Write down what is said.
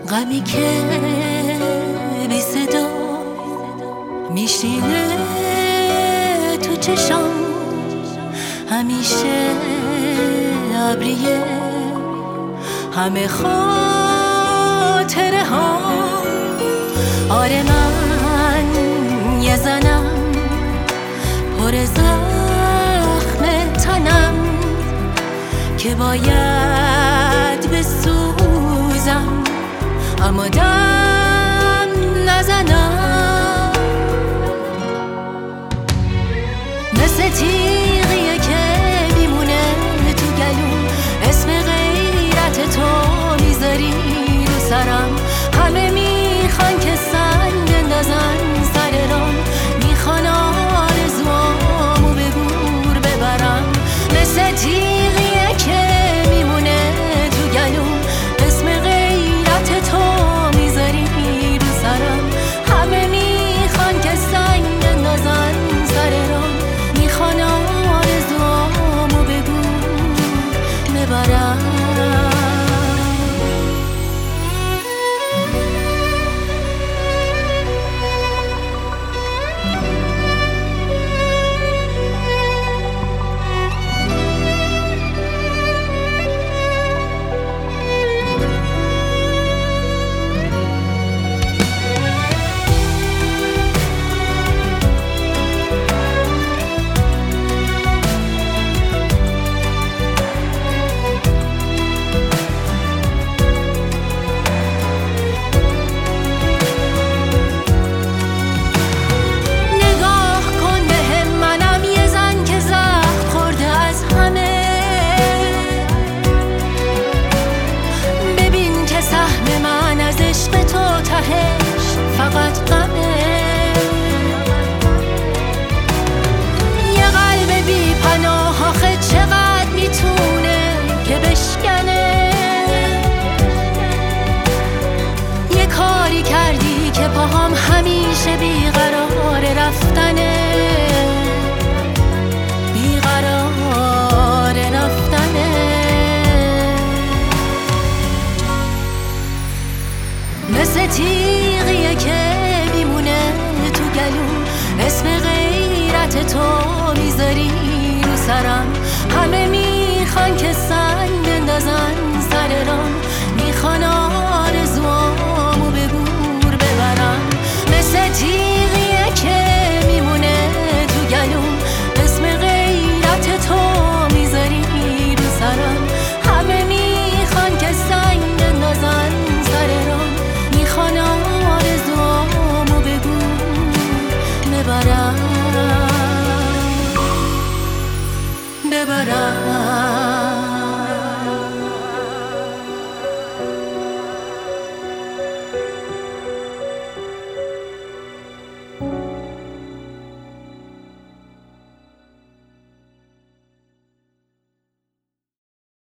غمی که بی صدا میشینه تو چشام، همیشه ابریه همه خاطره ها. آره من یه زنم پر زخم تنم که باید بسوزم اما دم نزنم. مثل تیغیه که میمونه تو گلوم، اسم غیرت تو میذاری رو سرم. همه میخوان که سنگ اندازن سر رام، میخوان آرزوامو به گور ببرم. مثل تیغیه که میمونه تو گلوم، اسم غیرت تو میذاری رو سرم. همه میخوان که سنگ اندازن سر رام، میخوان آرزوامو به گور ببرم. فقط غمه یه قلب بی پناه، آخه چقدر میتونه که بشکنه. یه کاری کردی که پاهام همیشه بیقرار رفتنه، بیقرار رفتنه. مثل تیغیه که میمونه تو گلوم، اسم غیرت تو میذاری رو سرم. همه میخوان که